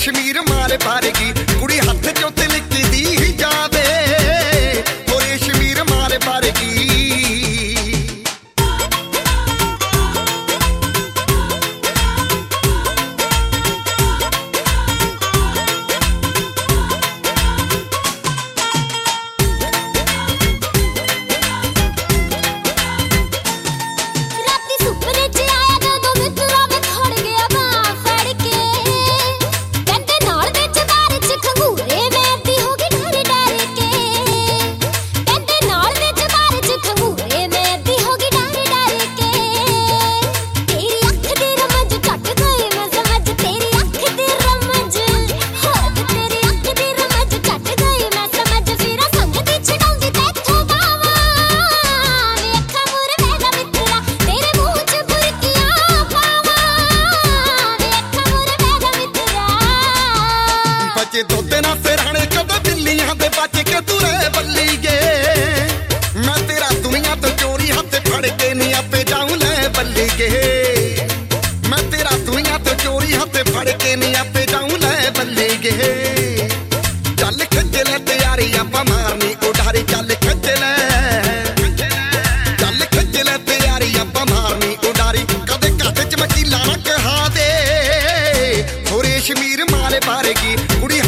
रेशमीर मारे पारेगी कुड़ी हथ चो तिलक दी ही जावे वो रेशमीर मारे पारेगी दुध ना सिरहाने कदों बिल्लियां दे बच के तुरे बल्लीए मैं तेरा दुनिया तो चोरी हथ फड़ के नहीं आपे जाऊं ले बल्लीए मैं तेरा दुनिया तो चोरी हथ फड़ के नहीं आपे जाऊं ले बल्लीए चल खिच ले तैयारी आपा मारनी उडारी चल खिच ले तैयारी आपा मारनी उडारी कदे कद च मकीला ना कहा दे हो रेशमीर मारे पारेगी कुड़ी